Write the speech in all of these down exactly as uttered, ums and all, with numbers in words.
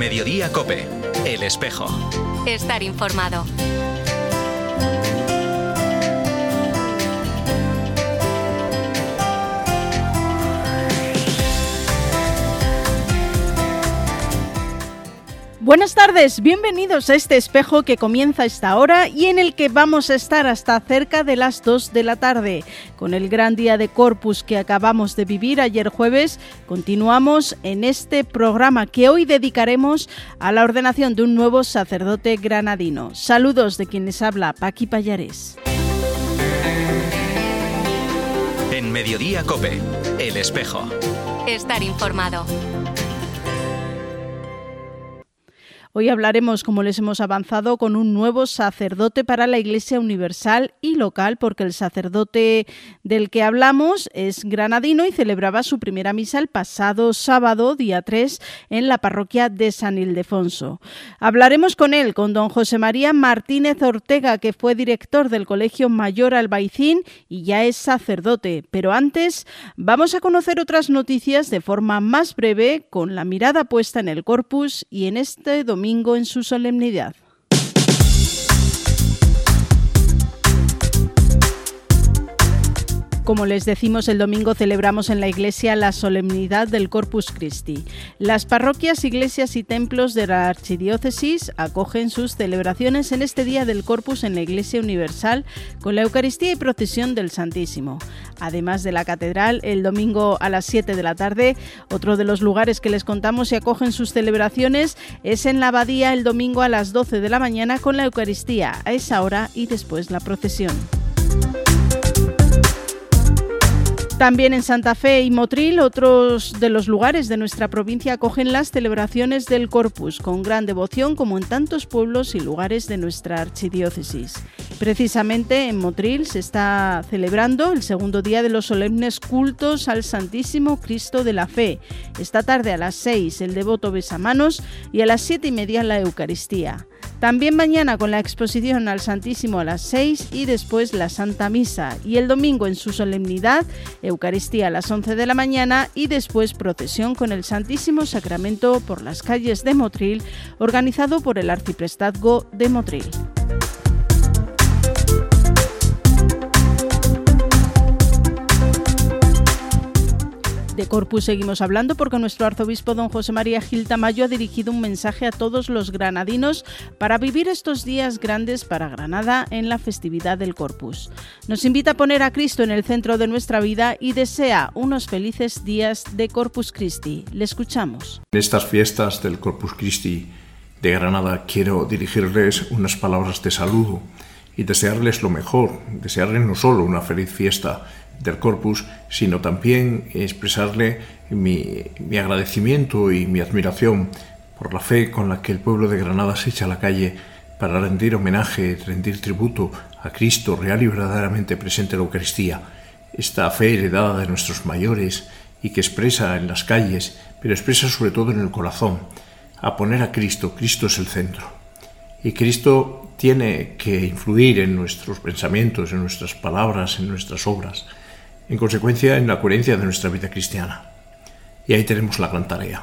Mediodía COPE, El Espejo. Estar informado. Buenas tardes, bienvenidos a este espejo que comienza a esta hora y en el que vamos a estar hasta cerca de las dos de la tarde. Con el gran día de Corpus que acabamos de vivir ayer jueves, continuamos en este programa que hoy dedicaremos a la ordenación de un nuevo sacerdote granadino. Saludos de quien les habla, Paqui Pallares. En Mediodía COPE, El Espejo. Estar informado. Hoy hablaremos, como les hemos avanzado, con un nuevo sacerdote para la Iglesia universal y local, porque el sacerdote del que hablamos es granadino y celebraba su primera misa el pasado sábado, día tres, en la parroquia de San Ildefonso. Hablaremos con él, con don José María Martínez Ortega, que fue director del Colegio Mayor Albaicín y ya es sacerdote. Pero antes vamos a conocer otras noticias de forma más breve, con la mirada puesta en el Corpus y en este domingo en su solemnidad. Como les decimos, el domingo celebramos en la iglesia la solemnidad del Corpus Christi. Las parroquias, iglesias y templos de la archidiócesis acogen sus celebraciones en este día del Corpus en la Iglesia Universal con la Eucaristía y procesión del Santísimo. Además de la catedral, el domingo a las siete de la tarde, otro de los lugares que les contamos y acogen sus celebraciones es en la abadía el domingo a las doce de la mañana con la Eucaristía a esa hora y después la procesión. También en Santa Fe y Motril, otros de los lugares de nuestra provincia acogen las celebraciones del Corpus con gran devoción, como en tantos pueblos y lugares de nuestra archidiócesis. Precisamente en Motril se está celebrando el segundo día de los solemnes cultos al Santísimo Cristo de la Fe. Esta tarde a las seis el devoto besamanos y a las siete y media la Eucaristía. También mañana con la exposición al Santísimo a las seis y después la Santa Misa. Y el domingo en su solemnidad, Eucaristía a las once de la mañana y después procesión con el Santísimo Sacramento por las calles de Motril, organizado por el Arciprestazgo de Motril. De Corpus seguimos hablando porque nuestro arzobispo don José María Gil Tamayo ha dirigido un mensaje a todos los granadinos para vivir estos días grandes para Granada en la festividad del Corpus. Nos invita a poner a Cristo en el centro de nuestra vida y desea unos felices días de Corpus Christi. Le escuchamos. En estas fiestas del Corpus Christi de Granada quiero dirigirles unas palabras de saludo y desearles lo mejor, desearles no solo una feliz fiesta del Corpus, sino también expresarle mi, mi agradecimiento y mi admiración por la fe con la que el pueblo de Granada se echa a la calle para rendir homenaje, rendir tributo a Cristo real y verdaderamente presente en la Eucaristía. Esta fe heredada de nuestros mayores y que expresa en las calles, pero expresa sobre todo en el corazón, a poner a Cristo. Cristo es el centro. Y Cristo tiene que influir en nuestros pensamientos, en nuestras palabras, en nuestras obras. En consecuencia, en la coherencia de nuestra vida cristiana. Y ahí tenemos la gran tarea.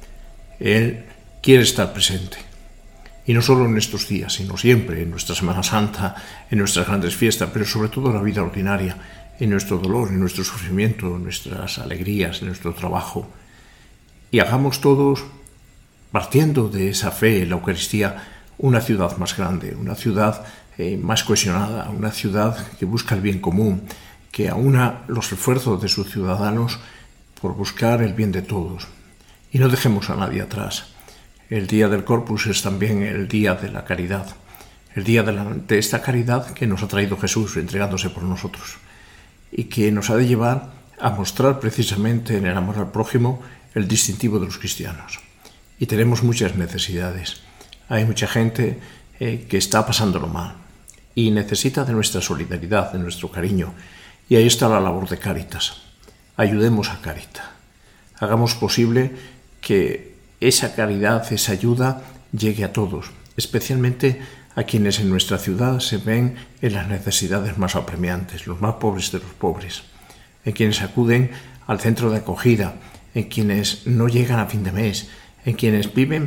Él quiere estar presente. Y no solo en estos días, sino siempre, en nuestra Semana Santa, en nuestras grandes fiestas, pero sobre todo en la vida ordinaria, en nuestro dolor, en nuestro sufrimiento, en nuestras alegrías, en nuestro trabajo. Y hagamos todos, partiendo de esa fe en la Eucaristía, una ciudad más grande, una ciudad eh, más cohesionada, una ciudad que busca el bien común, que aúna los esfuerzos de sus ciudadanos por buscar el bien de todos. Y no dejemos a nadie atrás. El día del Corpus es también el día de la caridad, el día de, la, de esta caridad que nos ha traído Jesús entregándose por nosotros y que nos ha de llevar a mostrar precisamente en el amor al prójimo el distintivo de los cristianos. Y tenemos muchas necesidades. Hay mucha gente eh, que está pasándolo mal y necesita de nuestra solidaridad, de nuestro cariño. Y ahí está la labor de Cáritas. Ayudemos a Cáritas. Hagamos posible que esa caridad, esa ayuda, llegue a todos, especialmente a quienes en nuestra ciudad se ven en las necesidades más apremiantes, los más pobres de los pobres, en quienes acuden al centro de acogida, en quienes no llegan a fin de mes, en quienes viven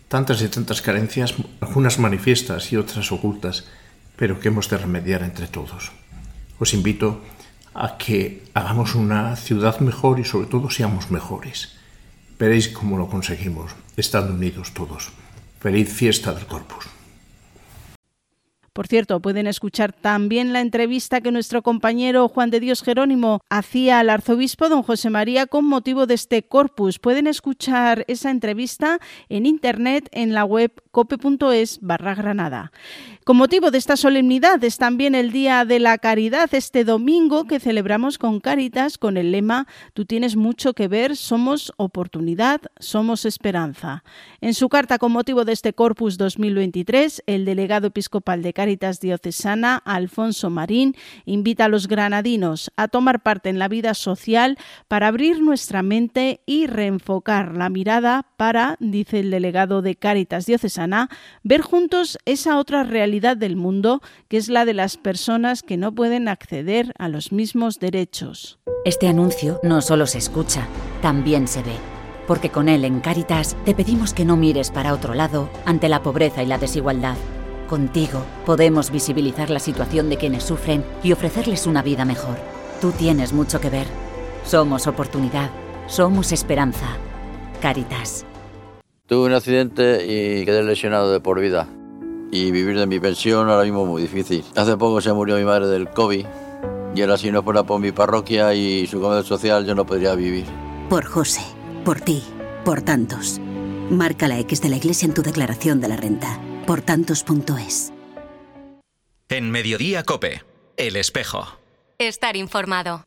tantas y tantas carencias, algunas manifiestas y otras ocultas, pero que hemos de remediar entre todos. Os invito a que hagamos una ciudad mejor y sobre todo seamos mejores. Veréis cómo lo conseguimos, estando unidos todos. Feliz fiesta del Corpus. Por cierto, pueden escuchar también la entrevista que nuestro compañero Juan de Dios Jerónimo hacía al arzobispo don José María con motivo de este Corpus. Pueden escuchar esa entrevista en internet en la web cope punto es barra Granada. Con motivo de esta solemnidad es también el Día de la Caridad, este domingo que celebramos con Cáritas con el lema «Tú tienes mucho que ver, somos oportunidad, somos esperanza». En su carta con motivo de este Corpus dos mil veintitrés, el delegado episcopal de Cáritas Diocesana, Alfonso Marín, invita a los granadinos a tomar parte en la vida social para abrir nuestra mente y reenfocar la mirada para, dice el delegado de Cáritas Diocesana, ver juntos esa otra realidad del mundo que es la de las personas que no pueden acceder a los mismos derechos. Este anuncio no solo se escucha, también se ve. Porque con él en Cáritas te pedimos que no mires para otro lado ante la pobreza y la desigualdad. Contigo podemos visibilizar la situación de quienes sufren y ofrecerles una vida mejor. Tú tienes mucho que ver. Somos oportunidad, somos esperanza. Cáritas. Tuve un accidente y quedé lesionado de por vida. Y vivir de mi pensión ahora mismo es muy difícil. Hace poco se murió mi madre del COVID y ahora si no fuera por mi parroquia y su comedor social yo no podría vivir. Por José, por ti, por tantos. Marca la X de la Iglesia en tu declaración de la renta. por tantos punto es. En Mediodía COPE, El Espejo. Estar informado.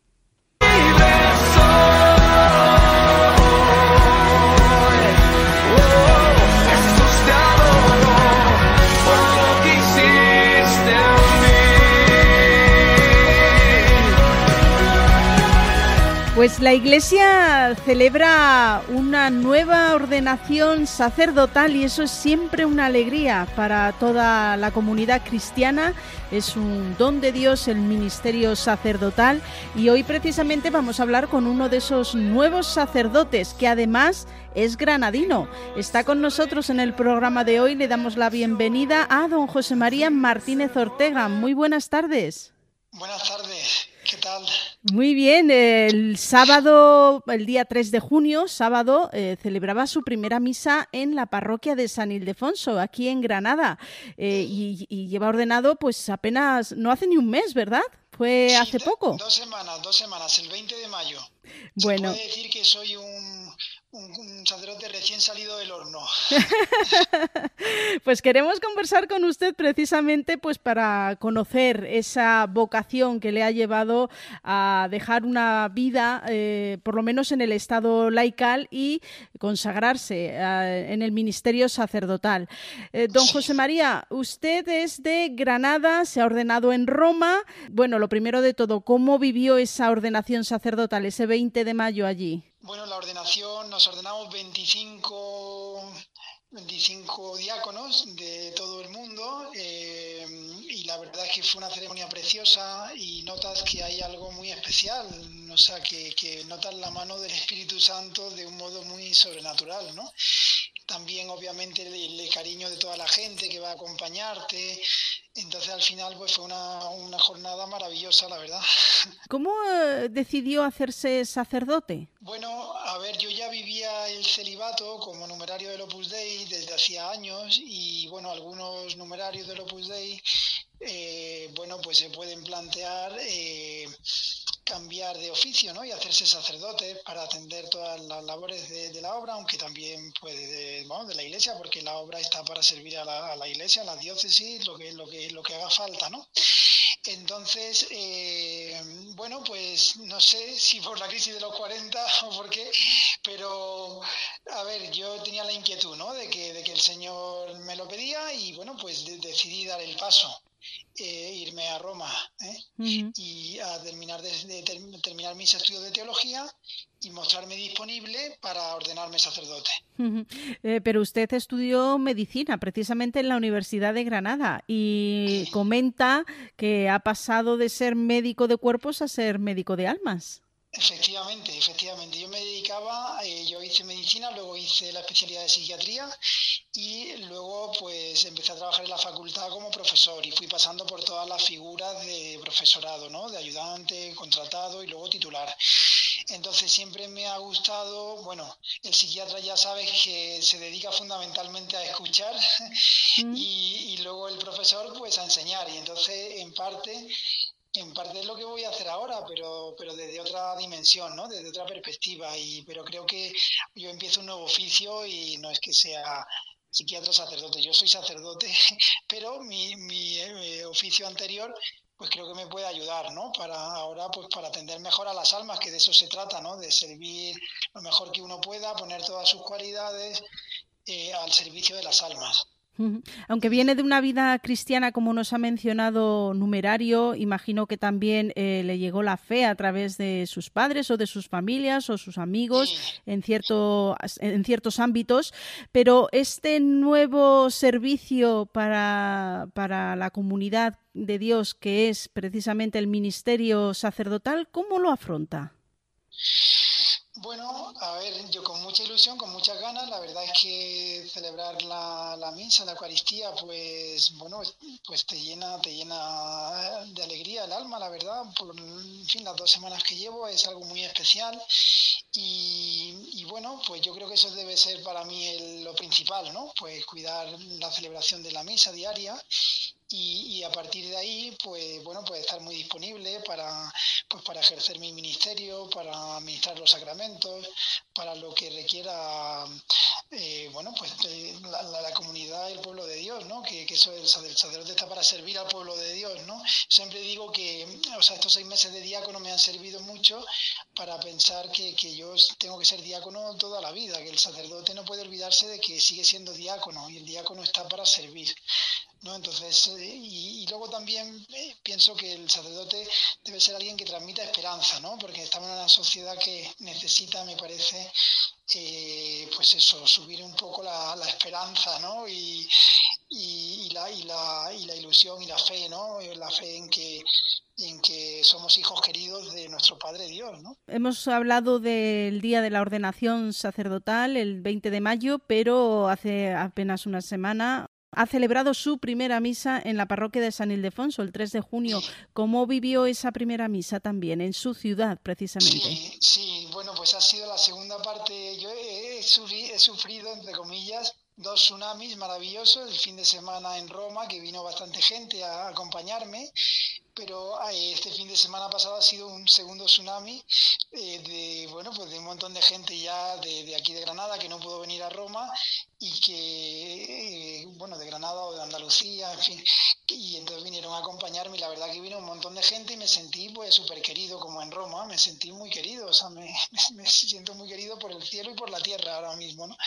Pues la Iglesia celebra una nueva ordenación sacerdotal y eso es siempre una alegría para toda la comunidad cristiana. Es un don de Dios el ministerio sacerdotal y hoy precisamente vamos a hablar con uno de esos nuevos sacerdotes que además es granadino. Está con nosotros en el programa de hoy. Le damos la bienvenida a don José María Martínez Ortega. Muy buenas tardes. Buenas tardes, ¿qué tal? Muy bien, el sábado, el día tres de junio, sábado, eh, celebraba su primera misa en la parroquia de San Ildefonso, aquí en Granada, eh, y, y lleva ordenado pues apenas, no hace ni un mes, ¿verdad? Fue sí, hace poco. Dos semanas, dos semanas, el veinte de mayo. Bueno. Se puede decir que soy un... Un, un sacerdote recién salido del horno. Pues queremos conversar con usted precisamente pues para conocer esa vocación que le ha llevado a dejar una vida, eh, por lo menos en el estado laical, y consagrarse eh, en el ministerio sacerdotal. Eh, don José María, usted es de Granada, se ha ordenado en Roma. Bueno, lo primero de todo, ¿cómo vivió esa ordenación sacerdotal, ese veinte de mayo allí? Bueno, la ordenación, nos ordenamos veinticinco, veinticinco diáconos de todo el mundo eh, y la verdad es que fue una ceremonia preciosa y notas que hay algo muy especial, o sea, que, que notas la mano del Espíritu Santo de un modo muy sobrenatural, ¿no? También, obviamente, el, el cariño de toda la gente que va a acompañarte. Entonces, al final, pues fue una, una jornada maravillosa, la verdad. ¿Cómo eh, decidió hacerse sacerdote? Bueno, a ver, yo ya vivía el celibato como numerario del Opus Dei desde hacía años y, bueno, algunos numerarios del Opus Dei, eh, bueno, pues se pueden plantear eh, cambiar de oficio, ¿no? Y hacerse sacerdote para atender todas las labores de, de la obra, aunque también puede de, bueno, de la Iglesia, porque la obra está para servir a la, a la Iglesia, a la diócesis, lo que lo que lo que haga falta, ¿no? Entonces, eh, bueno, pues no sé si por la crisis de los cuarenta o por qué, pero a ver, yo tenía la inquietud, ¿no? De que de que el Señor me lo pedía y bueno, pues de, decidí dar el paso. Eh, irme a Roma ¿eh? uh-huh. y a terminar de, de, de terminar mis estudios de teología y mostrarme disponible para ordenarme sacerdote. Uh-huh. Eh, pero usted estudió medicina precisamente en la Universidad de Granada y comenta que ha pasado de ser médico de cuerpos a ser médico de almas. Efectivamente, efectivamente. Yo me dedicaba, eh, yo hice medicina, luego hice la especialidad de psiquiatría y luego pues empecé a trabajar en la facultad como profesor y fui pasando por todas las figuras de profesorado, ¿no? De ayudante, contratado y luego titular. Entonces siempre me ha gustado, bueno, el psiquiatra ya sabes que se dedica fundamentalmente a escuchar mm. y, y luego el profesor pues a enseñar y entonces en parte... En parte es lo que voy a hacer ahora, pero pero desde otra dimensión, ¿no? Desde otra perspectiva. Y pero creo que yo empiezo un nuevo oficio y no es que sea psiquiatra o sacerdote. Yo soy sacerdote, pero mi, mi eh, oficio anterior, pues creo que me puede ayudar, ¿no? Para ahora, pues para atender mejor a las almas, que de eso se trata, ¿no? De servir lo mejor que uno pueda, poner todas sus cualidades eh, al servicio de las almas. Aunque viene de una vida cristiana, como nos ha mencionado Numerario, imagino que también eh, le llegó la fe a través de sus padres o de sus familias o sus amigos sí. en, cierto, en ciertos ámbitos, pero este nuevo servicio para, para la comunidad de Dios, que es precisamente el ministerio sacerdotal, ¿cómo lo afronta? Bueno, a ver, yo con mucha ilusión, con muchas ganas, la verdad es que celebrar la, la misa, la Eucaristía, pues bueno, pues te llena, te llena de alegría el alma, la verdad, por en fin, las dos semanas que llevo es algo muy especial y, y bueno, pues yo creo que eso debe ser para mí el, lo principal, ¿no? Pues cuidar la celebración de la misa diaria. Y, y a partir de ahí, pues bueno, pues estar muy disponible para, pues para ejercer mi ministerio, para administrar los sacramentos, para lo que requiera, eh, bueno, pues eh, la, la, la comunidad y el pueblo de Dios, ¿no? Que, que eso el sacerdote está para servir al pueblo de Dios, ¿no? Siempre digo que, o sea, estos seis meses de diácono me han servido mucho para pensar que, que yo tengo que ser diácono toda la vida, que el sacerdote no puede olvidarse de que sigue siendo diácono y el diácono está para servir, ¿no? Entonces, y, y luego también eh, pienso que el sacerdote debe ser alguien que transmita esperanza, ¿no? Porque estamos en una sociedad que necesita, me parece, eh, pues eso, subir un poco la, la esperanza, ¿no? Y, y, y, la, y, la, y la ilusión y la fe, ¿no? La fe en que en que somos hijos queridos de nuestro Padre Dios, ¿no? Hemos hablado del día de la ordenación sacerdotal, el veinte de mayo, pero hace apenas una semana ha celebrado su primera misa en la parroquia de San Ildefonso, el tres de junio. ¿Cómo vivió esa primera misa también, en su ciudad, precisamente? Sí, sí, bueno, pues ha sido la segunda parte. Yo he, he, sufrido, he sufrido, entre comillas, dos tsunamis maravillosos. El fin de semana en Roma, que vino bastante gente a acompañarme, pero este fin de semana pasado ha sido un segundo tsunami eh, de bueno pues de un montón de gente ya de, de aquí de Granada que no pudo venir a Roma y que eh, bueno de Granada o de Andalucía, en fin, y entonces vinieron a acompañarme y la verdad que vino un montón de gente y me sentí pues súper querido como en Roma, me sentí muy querido, o sea me, me, me siento muy querido por el cielo y por la tierra ahora mismo, ¿no?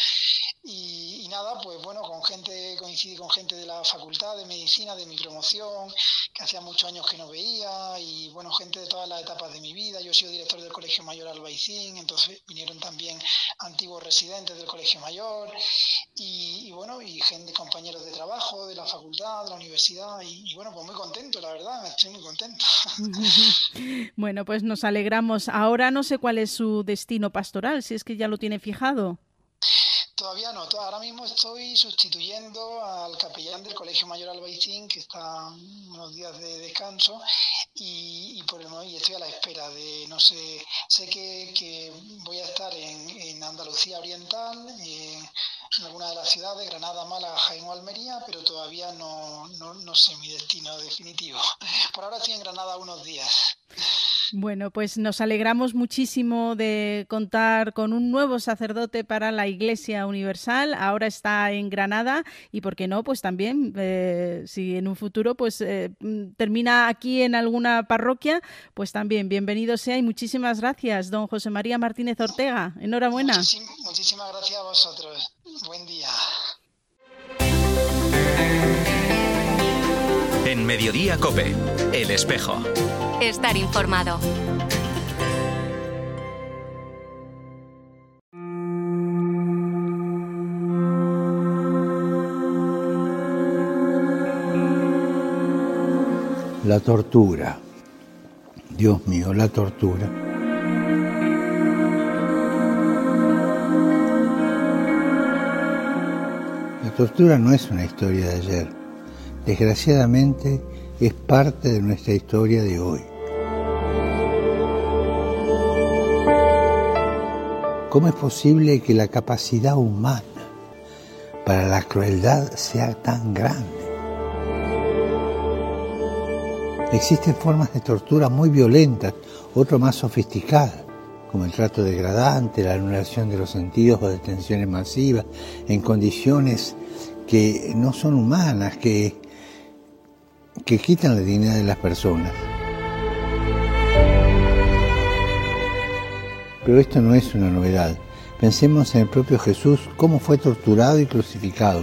Y, y nada, pues bueno, con gente, coincidí con gente de la facultad de medicina, de mi promoción, que hacía muchos años que no veía, y bueno, gente de todas las etapas de mi vida. Yo he sido director del Colegio Mayor Albaicín, entonces vinieron también antiguos residentes del Colegio Mayor, y, y bueno, y gente, compañeros de trabajo, de la facultad, de la universidad, y, y bueno, pues muy contento, la verdad, estoy muy contento. Bueno, pues nos alegramos. Ahora no sé cuál es su destino pastoral, si es que ya lo tiene fijado. Todavía no, ahora mismo estoy sustituyendo al capellán del Colegio Mayor Albaicín, que está unos días de descanso, y, y por el momento estoy a la espera de, no sé, sé que, que voy a estar en, en Andalucía Oriental, en, en alguna de las ciudades, Granada, Málaga, Jaén o Almería, pero todavía no, no, no sé mi destino definitivo. Por ahora estoy en Granada unos días. Bueno, pues nos alegramos muchísimo de contar con un nuevo sacerdote para la Iglesia Universal. Ahora está en Granada y, ¿por qué no? Pues también, eh, si en un futuro pues eh, termina aquí en alguna parroquia, pues también bienvenido sea y muchísimas gracias, don José María Martínez Ortega. Enhorabuena. Muchísim, muchísimas gracias a vosotros. Buen día. En Mediodía COPE, El Espejo. Estar informado. La tortura. Dios mío, la tortura. tortura no es una historia de ayer. Desgraciadamente, es parte de nuestra historia de hoy. ¿Cómo es posible que la capacidad humana para la crueldad sea tan grande? Existen formas de tortura muy violentas, otras más sofisticadas, como el trato degradante, la anulación de los sentidos o detenciones masivas, en condiciones que no son humanas, que, que quitan la dignidad de las personas. Pero esto no es una novedad. Pensemos en el propio Jesús, cómo fue torturado y crucificado.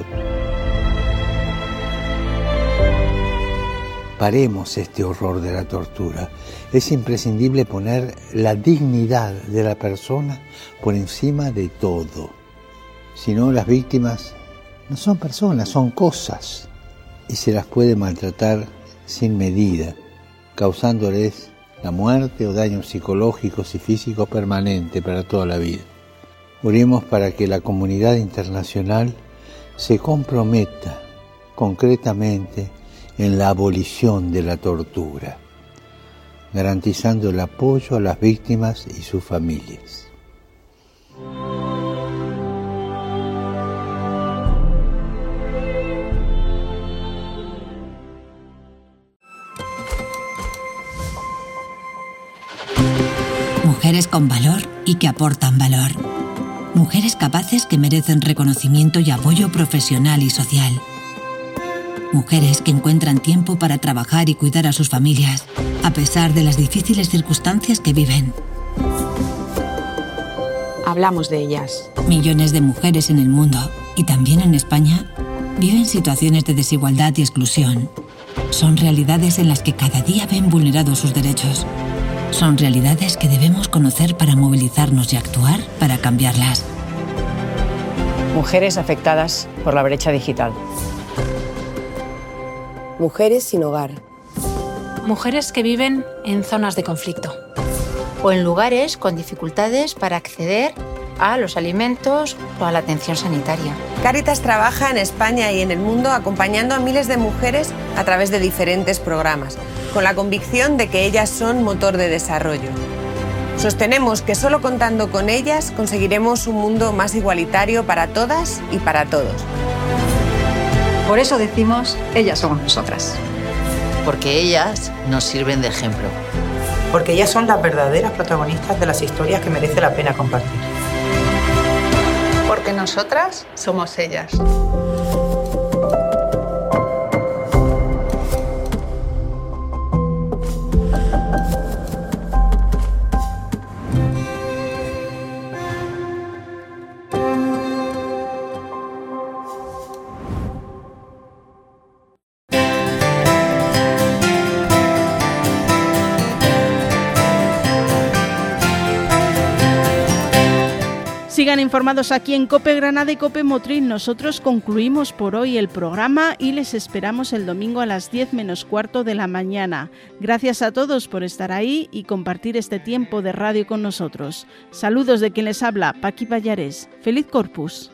Paremos este horror de la tortura. Es imprescindible poner la dignidad de la persona por encima de todo. Si no, las víctimas no son personas, son cosas. Y se las puede maltratar sin medida, causándoles la muerte o daños psicológicos y físicos permanentes para toda la vida. Oremos para que la comunidad internacional se comprometa concretamente en la abolición de la tortura, garantizando el apoyo a las víctimas y sus familias. Mujeres con valor y que aportan valor. Mujeres capaces que merecen reconocimiento y apoyo profesional y social. Mujeres que encuentran tiempo para trabajar y cuidar a sus familias, a pesar de las difíciles circunstancias que viven. Hablamos de ellas. Millones de mujeres en el mundo, y también en España, viven situaciones de desigualdad y exclusión. Son realidades en las que cada día ven vulnerados sus derechos. Son realidades que debemos conocer para movilizarnos y actuar para cambiarlas. Mujeres afectadas por la brecha digital. Mujeres sin hogar. Mujeres que viven en zonas de conflicto. O en lugares con dificultades para acceder a los alimentos o a la atención sanitaria. Cáritas trabaja en España y en el mundo acompañando a miles de mujeres a través de diferentes programas, con la convicción de que ellas son motor de desarrollo. Sostenemos que solo contando con ellas conseguiremos un mundo más igualitario para todas y para todos. Por eso decimos, ellas somos nosotras. Porque ellas nos sirven de ejemplo. Porque ellas son las verdaderas protagonistas de las historias que merece la pena compartir. Porque nosotras somos ellas. Sigan informados aquí en COPE Granada y COPE Motril. Nosotros concluimos por hoy el programa y les esperamos el domingo a las diez menos cuarto de la mañana. Gracias a todos por estar ahí y compartir este tiempo de radio con nosotros. Saludos de quien les habla, Paqui Pallares. ¡Feliz Corpus!